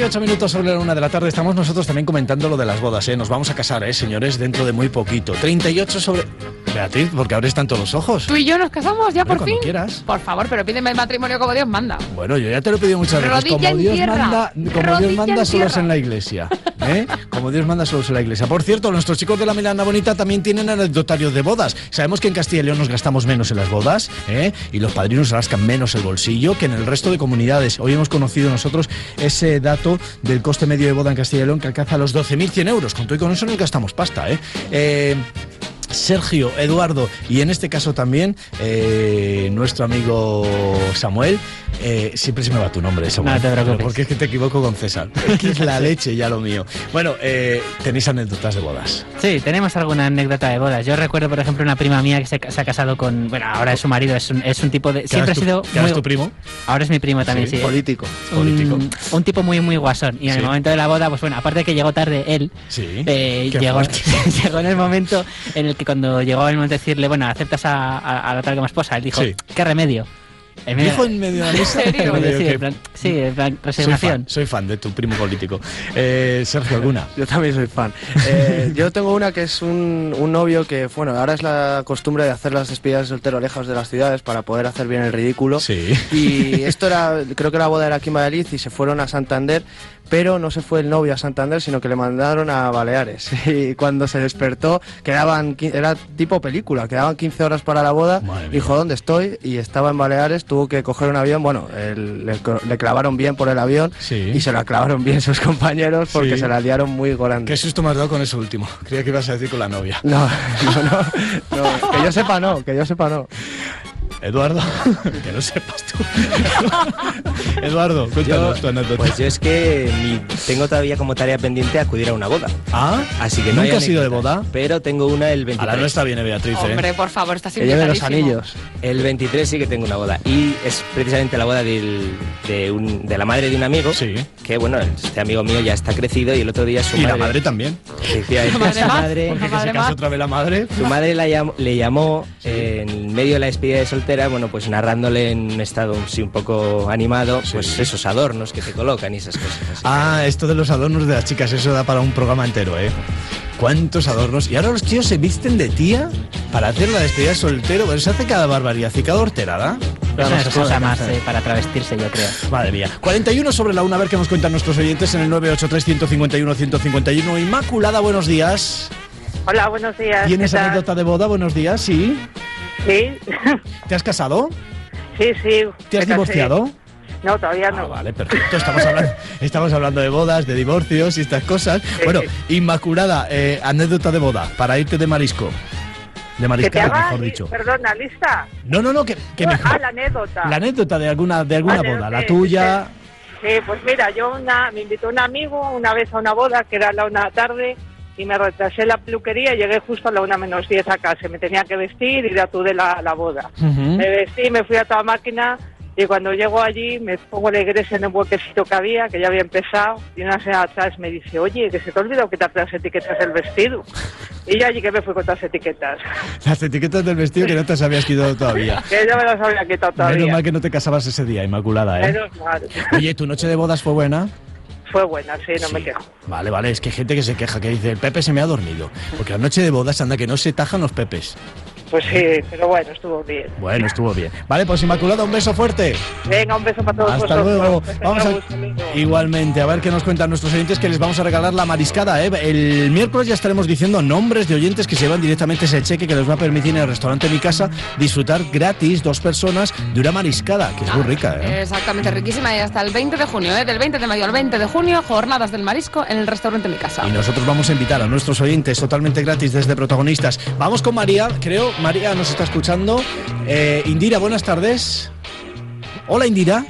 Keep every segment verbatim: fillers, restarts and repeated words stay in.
ocho minutos sobre la una de la tarde. Estamos nosotros también comentando lo de las bodas, ¿eh? Nos vamos a casar, ¿eh, señores? Dentro de muy poquito. treinta y ocho sobre... Beatriz, porque abres tanto los ojos. Tú y yo nos casamos ya, bueno, por fin. Cuando quieras. Por favor, pero pídeme el matrimonio como Dios manda. Bueno, yo ya te lo he pedido muchas veces. Rodilla Como Dios en tierra. manda, como Rodilla Dios manda en solo es tierra. en la iglesia. ¿Eh? Como Dios manda solo es en la iglesia. Por cierto, nuestros chicos de la Milana Bonita también tienen anecdotarios de bodas. Sabemos que en Castilla y León nos gastamos menos en las bodas, ¿eh? Y los padrinos rascan menos el bolsillo que en el resto de comunidades. Hoy hemos conocido nosotros ese dato del coste medio de boda en Castilla y León que alcanza los doce mil cien euros. Con todo y con eso no gastamos pasta, ¿eh? eh Sergio, Eduardo y en este caso también eh, nuestro amigo Samuel. Eh, siempre se me va tu nombre, Samuel. No te preocupes. Porque es que te equivoco con César. Es que es la leche ya lo mío. Bueno, eh, tenéis anécdotas de bodas. Sí, tenemos alguna anécdota de bodas. Yo recuerdo, por ejemplo, una prima mía que se, se ha casado con... Bueno, ahora es su marido, es un, es un tipo de... Siempre ha tu, sido... ¿Qué muy, es tu primo? Ahora es mi primo también, sí. sí. Político. Un, Político. un tipo muy, muy guasón. Y en Sí. el momento de la boda, pues bueno, aparte de que llegó tarde él, Sí. eh, Qué llegó, fuerte. llegó en el momento en el que cuando llegó el momento de decirle, bueno, ¿aceptas a, a, a la tal como esposa? Él dijo, Sí. ¿qué remedio? En medio- ¿Dijo en medio de la mesa? ¿En serio? en medio- Medio sí, que- en plan, sí, en plan, soy, resignación. fan, soy fan de tu primo político. Eh, Sergio, ¿alguna? Yo también soy fan. Eh, yo tengo una que es un, un novio que, bueno, ahora es la costumbre de hacer las despedidas de soltero lejos de las ciudades para poder hacer bien el ridículo. Sí. Y esto era, creo que la boda era aquí en Valladolid y se fueron a Santander, pero no se fue el novio a Santander, sino que le mandaron a Baleares. Y cuando se despertó, quedaban, qui- era tipo película, quedaban quince horas para la boda. Madre mía. Dijo, ¿dónde estoy? Y estaba en Baleares, tuvo que coger un avión, bueno, el- le, le clavaron bien por el avión Sí. y se la clavaron bien sus compañeros porque Sí. se la liaron muy grande. ¿Qué susto me has dado con eso último? Creía que ibas a decir con la novia. No, no, no, no, que yo sepa no, que yo sepa no. Eduardo, que no sepas tú. Eduardo, cuéntanos Yo, tu anécdota. pues yo es que mi- tengo todavía como tarea pendiente acudir a una boda. Ah, Así que no ¿nunca hay has ido de anécdotas, boda? Pero tengo una el A veintitrés. la nuestra viene Beatriz, ¿eh? Hombre, por favor, estás Que lleve los invitadísimo. anillos. El veintitrés sí que tengo una boda. Y es precisamente la boda del- de, un- de la madre de un amigo. Sí. Que bueno, este amigo mío ya está crecido y el otro día su Y madre... la madre también. Efectivamente, ¿La madre su más? madre- Una Que se madre case más. otra vez la madre. Su madre la llam- le llamó eh, en medio de la despedida de soltera, bueno, pues narrándole en un estado sí, un poco animado, Sí. pues esos adornos que te colocan y esas cosas. Así Ah, esto de los adornos de las chicas, eso da para un programa entero, ¿eh? ¿Cuántos adornos? Y ahora los tíos se visten de tía para hacer la despedida de soltero. Pero se hace cada barbaridad y cada horterada. Es una excusa más eh, para travestirse, yo creo. Madre mía. cuarenta y uno sobre la una, a ver qué nos cuentan nuestros oyentes en el nueve ocho tres, uno cinco uno, uno cinco uno. Inmaculada, buenos días. Hola, buenos días. ¿Tienes ¿Qué tal? anécdota de boda? Buenos días, sí. Sí, ¿Te has casado? sí, sí. ¿Te has me casé. divorciado? No, todavía no. Ah, vale, perfecto. Estamos hablando, estamos hablando de bodas, de divorcios y estas cosas. Bueno, Inmaculada, eh, anécdota de boda, para irte de marisco. De Que te mariscada, haga, mejor li- dicho. perdona, lista. No, no, no, que, que Ah, mejor. la anécdota. La anécdota de alguna, de alguna Vale, boda, la sí, tuya. Sí, pues mira, yo una, me invitó un amigo una vez a una boda, que era a la una de la tarde, y me retrasé en la peluquería y llegué justo a la una menos diez a casa. Me tenía que vestir y ya tuve la, la boda. Ujú. Me vestí, me fui a toda máquina y cuando llego allí me pongo la iglesia en el huequecito que había, que ya había empezado, y una señora atrás me dice, oye, que se te ha olvidado quitar las etiquetas del vestido. Y yo allí que me fui con las etiquetas, Las etiquetas del vestido que no te las habías quitado todavía. que yo me las había quitado todavía. Menos mal que no te casabas ese día, Inmaculada, ¿eh? Menos mal. Oye, ¿tu noche de bodas fue buena? Fue buena, sí, no Sí. me quejo. Vale, vale, es que hay gente que se queja, que dice, el Pepe se me ha dormido. Porque la noche de bodas anda que no se tajan los pepes. Pues sí, pero bueno, estuvo bien. Bueno, estuvo bien. Vale, pues Inmaculada, un beso fuerte. Venga, un beso para todos Hasta vosotros. luego. Que Vamos tengáis a... un saludo. Igualmente, a ver qué nos cuentan nuestros oyentes, que les vamos a regalar la mariscada, ¿eh? El miércoles ya estaremos diciendo nombres de oyentes que se llevan directamente ese cheque que les va a permitir en el restaurante Mi Casa disfrutar gratis, dos personas, de una mariscada, que es muy rica, ¿eh? Exactamente, riquísima. Y hasta el veinte de junio, ¿eh? Del veinte de mayo al veinte de junio, jornadas del marisco en el restaurante Mi Casa. Y nosotros vamos a invitar a nuestros oyentes totalmente gratis desde Protagonistas. Vamos con María, creo, María nos está escuchando. Eh, Indira, buenas tardes. Hola, Indira.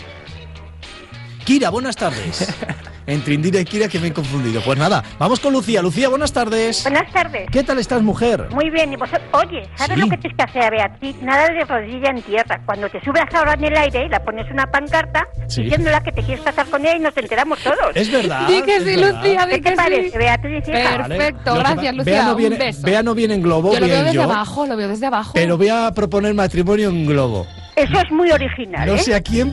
Kira, buenas tardes. Entre Indira y Kira que me he confundido. Pues nada, vamos con Lucía. Lucía, buenas tardes. Buenas tardes. ¿Qué tal estás, mujer? Muy bien, y vosotros, oye, ¿sabes Sí. lo que tienes que hacer, Beatriz? Nada de rodilla en tierra. Cuando te subas ahora en el aire y la pones una pancarta Sí. diciéndola que te quieres casar con ella y nos enteramos todos. Es verdad. Di que es sí, verdad. Lucía, di ¿Qué que te parece, sí. Beatriz, hija? Vale. Perfecto, Lo que gracias, pa- Lucía. Bea no Un viene, beso. Bea no viene en globo, Yo lo veo bien desde yo, abajo, lo veo desde abajo. pero voy a proponer matrimonio en globo. Eso es muy original, No ¿eh? sé a quién...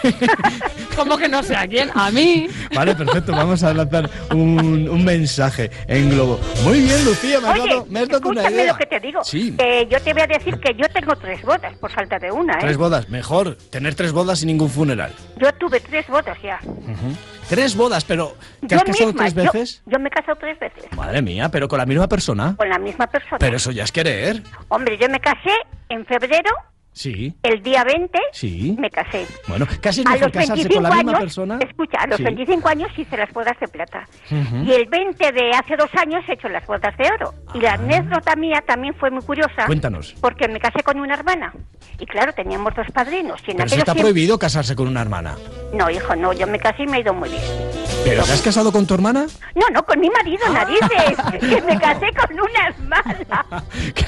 ¿Cómo que no sé a quién? A mí. Vale, perfecto, vamos a lanzar un, un mensaje en globo. Muy bien, Lucía, me has Oye, dado, me has dado una escúchame idea. lo que te digo. Sí. Eh, yo te voy a decir que yo tengo tres bodas, por falta de una, ¿eh? Tres bodas, mejor tener tres bodas sin ningún funeral. Yo tuve tres bodas ya. Ujú. Tres bodas, pero ¿te Yo has casado misma, tres yo- veces? Yo, me he casado tres veces. Madre mía, pero con la misma persona. Con la misma persona. Pero eso ya es querer. Hombre, yo me casé en febrero, Sí, el día veinte, sí. me casé. Bueno, casi es A mejor los casarse veinticinco con la misma años, persona. escucha, a los Sí. veinticinco años hice las bodas de plata. Ujú. Y el veinte de hace dos años he hecho las bodas de oro. Y la anécdota mía también fue muy curiosa. Cuéntanos. Porque me casé con una hermana. Y claro, teníamos dos padrinos. Y en Pero eso aquellos está tiempos- prohibido casarse con una hermana. No, hijo, no, yo me casé y me ha ido muy bien. ¿Pero te has casado con tu hermana? No, no, con mi marido, Ah. narices, que me casé con una hermana.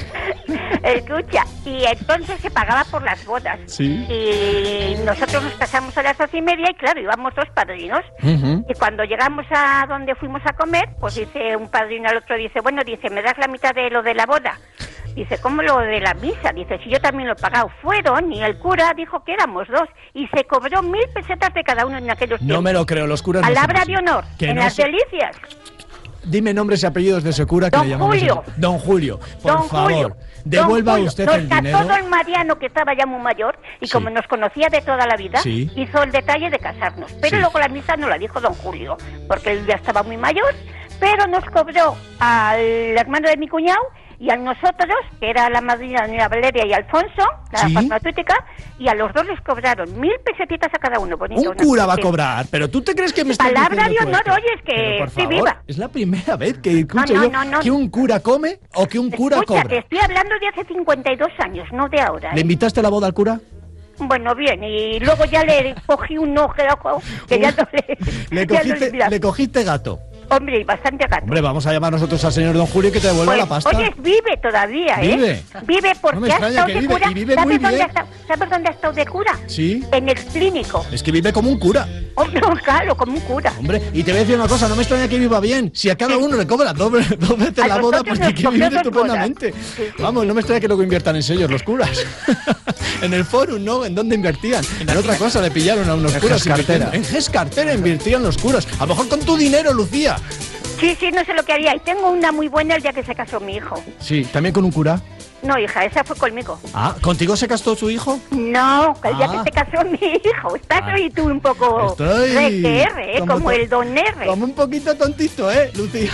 Escucha, y entonces se pagaba por las bodas. Sí. Y nosotros nos casamos a las doce y media y claro, íbamos dos padrinos. Ujú. Y cuando llegamos a donde fuimos a comer, pues dice un padrino al otro, dice, bueno, dice, ¿me das la mitad de lo de la boda? Dice, ¿cómo lo de la misa? Dice, si yo también lo he pagado. Fueron y el cura dijo que éramos dos y se cobró mil pesetas de cada uno en aquellos tiempos. No me lo creo, los curas no Palabra son de así. honor, Que en no las se- delicias. Dime nombres y apellidos de ese cura que Don le llamamos Julio. así. Don Julio, por Don favor, Julio, devuelva Don Julio. usted Nos el casó dinero. don Mariano, que estaba ya muy mayor, y Sí. como nos conocía de toda la vida, Sí. hizo el detalle de casarnos. Pero Sí. luego la misa no la dijo don Julio, porque él ya estaba muy mayor, pero nos cobró al hermano de mi cuñado y a nosotros, que era la madrina de Valeria y Alfonso, la Sí. farmacéutica, y a los dos les cobraron mil pesetitas a cada uno. Bonito, Un una cura va a cosa. cobrar, pero tú te crees que me estás Palabra diciendo de tú honor, esto? oye, es que Pero, por estoy favor, viva. es la primera vez que escucho No, no, yo no, no. que un cura come o que un cura Escucha, cobra. te estoy hablando de hace cincuenta y dos años, no de ahora. ¿Le ¿eh? invitaste a la boda al cura? Bueno, bien, y luego ya le cogí un ojo que ya no le... Le ya no cogiste, mira. le cogiste gato. Hombre, y bastante gato. Hombre, vamos a llamar nosotros al señor Don Julio que te devuelva Pues, la pasta. oye, vive todavía, ¿eh? Vive. Vive porque No me ha extraña estado que de vive, cura. y vive ¿Sabes, muy dónde bien. ha estado, ¿Sabes dónde ha estado de cura? Sí. En el clínico. Es que vive como un cura. Hombre, claro, como un cura. Hombre, y te voy a decir una cosa, no me extraña que viva bien. Si a cada uno le cobra doble, dos veces A la boda, nosotros porque nos que cogió vive dos estupendamente. bodas. Sí, sí. Vamos, no me extraña que luego inviertan en sellos los curas. En el forum, ¿no? ¿En dónde invertían? En otra cosa le pillaron a unos En curas. Gescartera. invirtiendo. En Gescartera invirtían los curas. A lo mejor con tu dinero, Lucía. Sí, sí, no sé lo que haría. Y tengo una muy buena el día que se casó mi hijo. Sí, también con un cura. No, hija, esa fue conmigo. Ah, ¿contigo se casó su hijo? No, el día Ah. que se casó mi hijo. Estás Ah. ahí tú un poco Estoy R que R, ¿eh? como Como to- el don R. Como un poquito tontito, ¿eh, Lucía?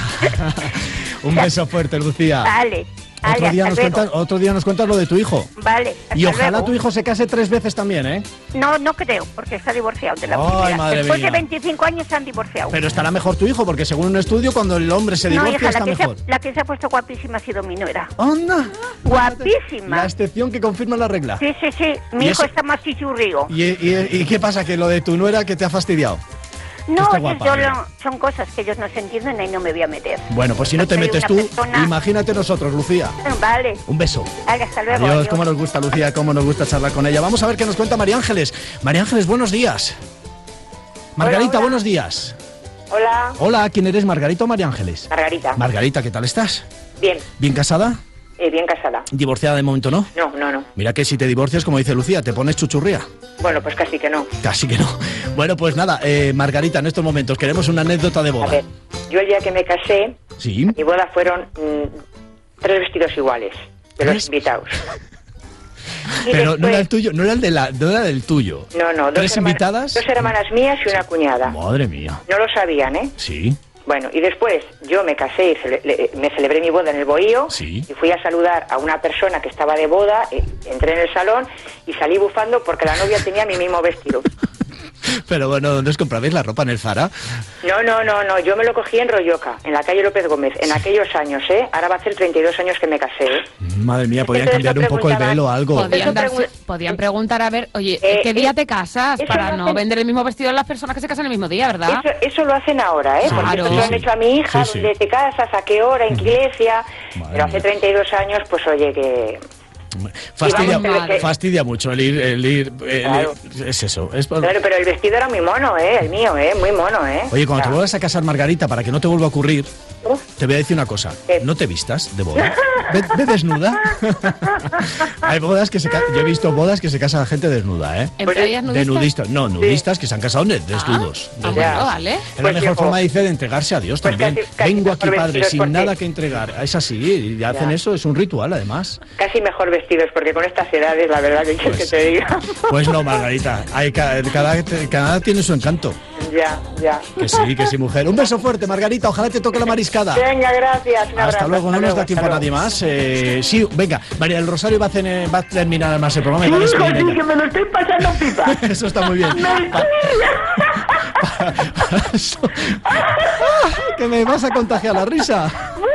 Un beso fuerte, Lucía. Vale, vale, Otro día, hasta nos luego. cuentas, otro día nos cuentas lo de tu hijo. Vale, hasta Y ojalá luego. tu hijo se case tres veces también, ¿eh? No, no creo, porque está divorciado de la Ay, primera. madre Después mía. de veinticinco años se han divorciado. Pero estará mejor tu hijo, porque según un estudio, cuando el hombre se no, divorcia hija, está la que, se ha, mejor. la que se ha puesto guapísima ha sido mi nuera. ¡Anda! Guapísima. La excepción que confirma la regla. Sí, sí, sí. Mi ¿Y hijo eso? está más chichurrío. ¿Y, y, y qué pasa? ¿Que lo de tu nuera que te ha fastidiado? No, está ellos guapa, yo mira. lo- son cosas que ellos no se entienden y no me voy a meter. Bueno, pues si no te Soy metes una tú, persona- imagínate nosotros, Lucía. Vale, Un beso. vale, hasta luego. Adiós, adiós. cómo nos gusta, Lucía, cómo nos gusta charlar con ella. Vamos a ver qué nos cuenta María Ángeles. María Ángeles, buenos días. Margarita, hola. buenos días. Hola, Hola, ¿quién eres, Margarita o María Ángeles? Margarita. Margarita, ¿qué tal estás? Bien, ¿Bien casada? eh, bien casada. ¿Divorciada de momento no? No, no, no. Mira que si te divorcias, como dice Lucía, te pones chuchurría. Bueno, pues casi que no. Casi que no. Bueno, pues nada, eh, Margarita, en estos momentos queremos una anécdota de A boda. ver, yo el día que me casé, Sí. mi boda fueron mm, tres vestidos iguales de ¿Tres? los invitados. Y Pero no después- era el tuyo, no era el de la, no era del tuyo. No, no, dos ¿Tres hermanas- invitadas? Dos hermanas mías y una cuñada. Madre mía. No lo sabían, ¿eh? Sí. Bueno, y después yo me casé y cele- le- me celebré mi boda en el Bohío. Sí. Y fui a saludar a una persona que estaba de boda, eh, entré en el salón y salí bufando porque la novia tenía mi mismo vestido. Pero bueno, ¿dónde os comprabais la ropa? ¿En el Zara? No, no, no, no, yo me lo cogí en Rolloca, en la calle López Gómez, en aquellos años, ¿eh? Ahora va a ser treinta y dos años que me casé, ¿eh? Madre mía, podían Entonces cambiar no un poco el preguntaban- velo o algo. Podían, Eso darse- pregun- podían preguntar a ver, oye, Eh, ¿qué día eh, te casas? eso Para lo no hacen- vender el mismo vestido a las personas que se casan el mismo día, ¿verdad? Eso, eso lo hacen ahora, ¿eh? Porque Claro. eso lo han Sí, hecho a mi hija, sí, sí. ¿dónde te casas? ¿A qué hora? ¿En qué iglesia? Madre Pero hace mía. treinta y dos años, pues oye, que... Fastidia, Y vamos, que- fastidia mucho el ir, el ir, el Claro. ir- es eso. Es por- Claro, pero el vestido era muy mono, ¿eh? El mío, ¿eh? Muy mono, ¿eh? Oye, cuando te Claro. vuelvas a casar, Margarita, para que no te vuelva a ocurrir, te voy a decir una cosa. ¿Qué? No te vistas de boda. Ve, ve desnuda. Hay bodas que se ca- yo he visto bodas que se casa la gente desnuda, ¿eh? ¿En Pues, playas De nudistas? nudistas, no, nudistas que se han casado de- desnudos. Ah, desnudos. bueno, vale. Es la Pues, mejor hijo, forma, dice, de entregarse a Dios pues también. casi- casi Vengo aquí, mejor padre, vestidos sin porque- nada que entregar. Es así, y hacen Ya. eso, es un ritual, además. Casi mejor vestidos, porque con estas edades, la verdad, que quieres Pues- que te diga. Pues no, Margarita, hay ca- cada, cada tiene su encanto. Ya, ya. Que sí, que sí, mujer. Un beso fuerte, Margarita, ojalá te toque la mariscada. Venga, gracias. Un abrazo. Hasta luego, no hasta nos da luego, tiempo a hasta nadie luego. más. Eh, sí, venga, María del Rosario va a, tener- va a terminar más el programa. y Sí, va a hijo, despedir sí, ella. que me lo estoy pasando pipa. Eso está muy bien. Me Pa- para- para eso- ¡Ah! Que me vas a contagiar la risa.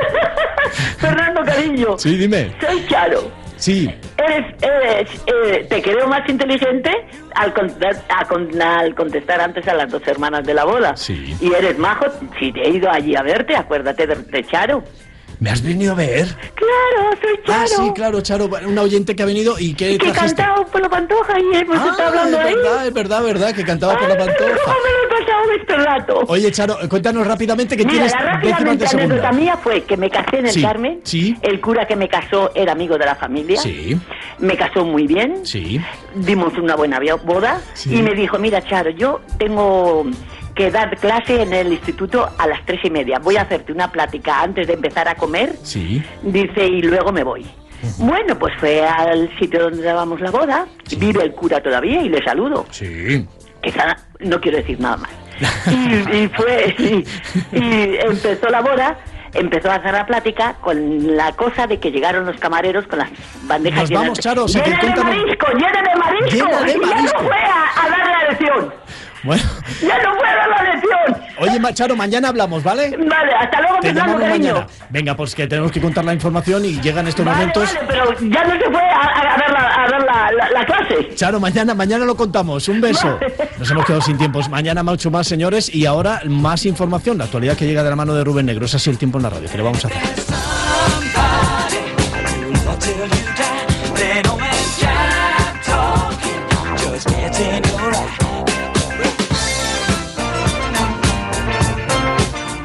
Fernando, cariño. Sí, dime. Soy Charo. Sí. Eres, eres, eh, te creo más inteligente al, contar- a con- al contestar antes a las dos hermanas de la boda. Sí. Y eres majo. Si te he ido allí a verte, acuérdate de, de Charo. ¿Me has venido a ver? Claro, soy Charo. Ah, sí, claro, Charo, una oyente que ha venido y que Y que trajiste. cantaba por la pantoja y hemos Ah, estado hablando es ahí. verdad, es verdad, verdad, que cantaba por la Ay, pero pantoja. ¿cómo me lo he pasado este rato? Oye, Charo, cuéntanos rápidamente que Mira, tienes la décimas de rápidamente segunda. anécdota mía fue que me casé en el Sí, Carmen. sí. El cura que me casó era amigo de la familia. Sí, Me casó muy bien. sí. Dimos una buena via- boda. Sí. Y me dijo, mira, Charo, yo tengo que dar clase en el instituto a las tres y media. Voy a hacerte una plática antes de empezar a comer. Sí. Dice, y luego me voy. Bueno, pues fue al sitio donde dábamos la boda. Sí. Vive el cura todavía y le saludo. Sí. Quizá no quiero decir nada más. Y, y fue, y, y empezó la boda, empezó a hacer la plática con la cosa de que llegaron los camareros con las bandejas Nos llenas vamos, de- Charo, o sea que llena de cuéntanos- marisco, llena de marisco. Llena de Y marisco. ya no fue a, a dar la lección. Bueno, Ya no fue a dar la lección. oye, Ma- Charo, mañana hablamos, ¿vale? Vale, hasta luego, Te Fernando, llamamos cariño. mañana. Venga, pues que tenemos que contar la información y llegan estos Vale, momentos. vale, pero ya no se fue a, a- a dar, la, a dar la, la- la clase. Charo, mañana, mañana lo contamos. Un beso. Vale. Nos hemos quedado sin tiempos. Mañana mucho más, señores. Y ahora más información. La actualidad que llega de la mano de Rubén Negro. Es así el tiempo en la radio. ¿Qué le vamos a hacer? Somebody will tell you that